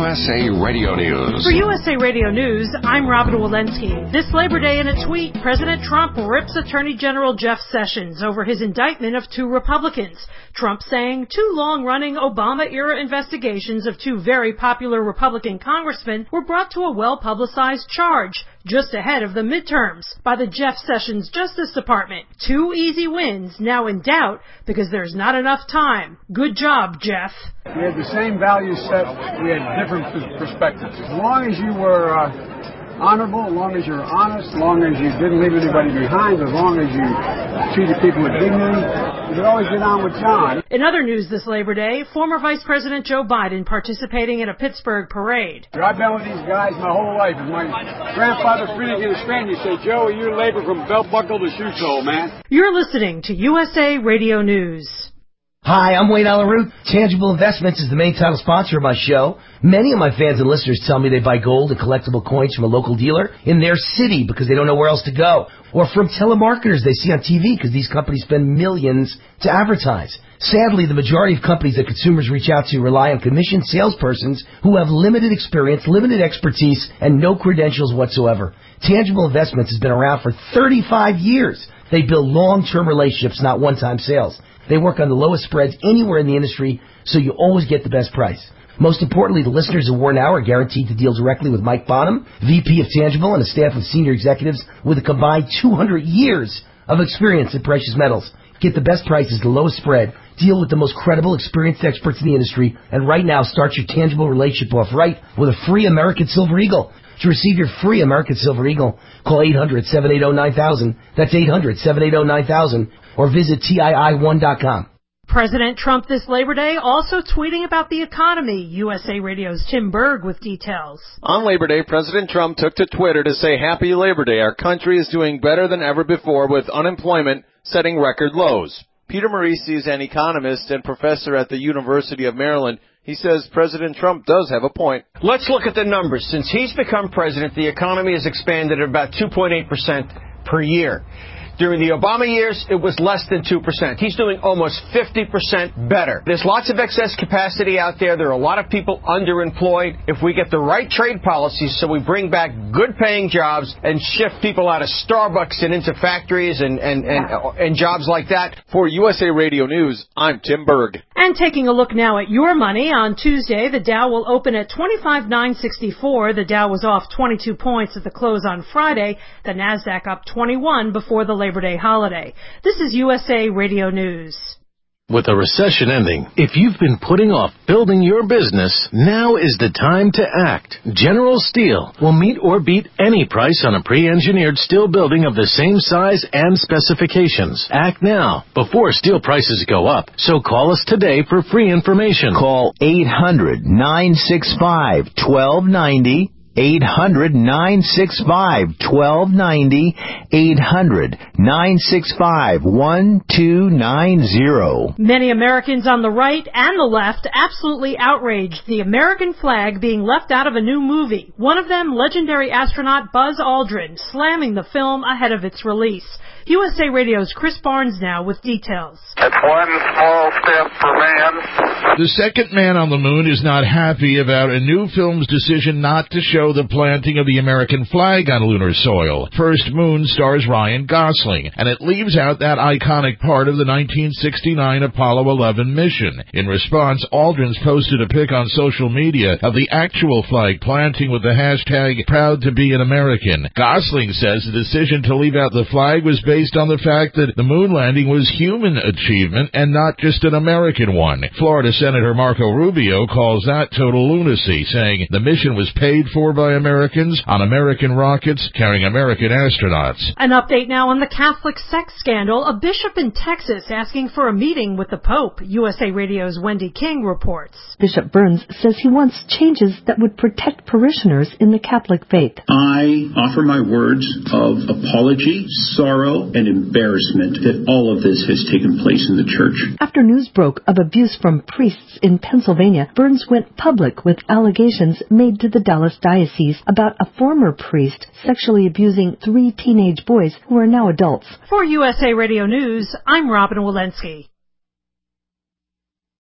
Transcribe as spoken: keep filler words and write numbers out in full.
S A Radio News. For U S A Radio News, I'm Robin Walensky. This Labor Day, in a tweet, President Trump rips Attorney General Jeff Sessions over his indictment of two Republicans. Trump saying two long-running Obama-era investigations of two very popular Republican congressmen were brought to a well-publicized charge just ahead of the midterms by the Jeff Sessions Justice Department. Two easy wins now in doubt because there's not enough time. Good job, Jeff. We had the same value set. We had different perspectives. As long as you were uh, honorable, as long as you were honest, as long as you didn't leave anybody behind, as long as you treated people with dignity, you could always get on with John. In other news this Labor Day, former Vice President Joe Biden participating in a Pittsburgh parade. I've been with these guys my whole life. And my grandfather Friedrich in his friend, he said, Joe, you labor from belt buckle to shoe sole, man. You're listening to U S A Radio News. Hi, I'm Wayne Alaroot. Tangible Investments is the main title sponsor of my show. Many of my fans and listeners tell me they buy gold and collectible coins from a local dealer in their city because they don't know where else to go. Or from telemarketers they see on T V because these companies spend millions to advertise. Sadly, the majority of companies that consumers reach out to rely on commissioned salespersons who have limited experience, limited expertise, and no credentials whatsoever. Tangible Investments has been around for thirty-five years. They build long-term relationships, not one-time sales. They work on the lowest spreads anywhere in the industry, so you always get the best price. Most importantly, the listeners of War Now are guaranteed to deal directly with Mike Bonham, V P of Tangible, and a staff of senior executives with a combined two hundred years of experience in precious metals. Get the best prices, the lowest spread, deal with the most credible, experienced experts in the industry, and right now start your Tangible relationship off right with a free American Silver Eagle. To receive your free American Silver Eagle, call eight hundred, seven eight zero, nine thousand. That's eight hundred, seven eight zero, nine thousand. Or visit T I I one dot com. President Trump this Labor Day also tweeting about the economy. U S A Radio's Tim Berg with details. On Labor Day, President Trump took to Twitter to say, Happy Labor Day. Our country is doing better than ever before with unemployment setting record lows. Peter Marisi is an economist and professor at the University of Maryland. He says President Trump does have a point. Let's look at the numbers. Since he's become president, the economy has expanded at about two point eight percent per year. During the Obama years, it was less than two percent. He's doing almost fifty percent better. There's lots of excess capacity out there. There are a lot of people underemployed. If we get the right trade policies so we bring back good-paying jobs and shift people out of Starbucks and into factories and, and, and, and jobs like that. For U S A Radio News, I'm Tim Berg. And taking a look now at your money, on Tuesday, the Dow will open at twenty-five thousand nine hundred sixty-four. The Dow was off twenty-two points at the close on Friday. The Nasdaq up twenty-one before the Labor Day holiday. This is U S A Radio News. With a recession ending, if you've been putting off building your business, now is the time to act. General Steel will meet or beat any price on a pre-engineered steel building of the same size and specifications. Act now, before steel prices go up. So call us today for free information. Call eight hundred, nine six five, one two nine zero. eight hundred, nine six five, one two nine zero. eight hundred, nine six five, one two nine zero. Many Americans on the right and the left absolutely outraged the American flag being left out of a new movie. One of them, legendary astronaut Buzz Aldrin, slamming the film ahead of its release. U S A Radio's Chris Barnes now with details. It's one small step for man. The second man on the moon is not happy about a new film's decision not to show the planting of the American flag on lunar soil. First Moon stars Ryan Gosling, and it leaves out that iconic part of the nineteen sixty-nine Apollo eleven mission. In response, Aldrin's posted a pic on social media of the actual flag planting with the hashtag Proud to be an American. Gosling says the decision to leave out the flag was based based on the fact that the moon landing was human achievement and not just an American one. Florida Senator Marco Rubio calls that total lunacy, saying the mission was paid for by Americans on American rockets carrying American astronauts. An update now on the Catholic sex scandal. A bishop in Texas asking for a meeting with the Pope. U S A Radio's Wendy King reports. Bishop Burns says he wants changes that would protect parishioners in the Catholic faith. I offer my words of apology, sorrow, and embarrassment that all of this has taken place in the church. After news broke of abuse from priests in Pennsylvania, Burns went public with allegations made to the Dallas Diocese about a former priest sexually abusing three teenage boys who are now adults. For U S A Radio News, I'm Robin Walensky.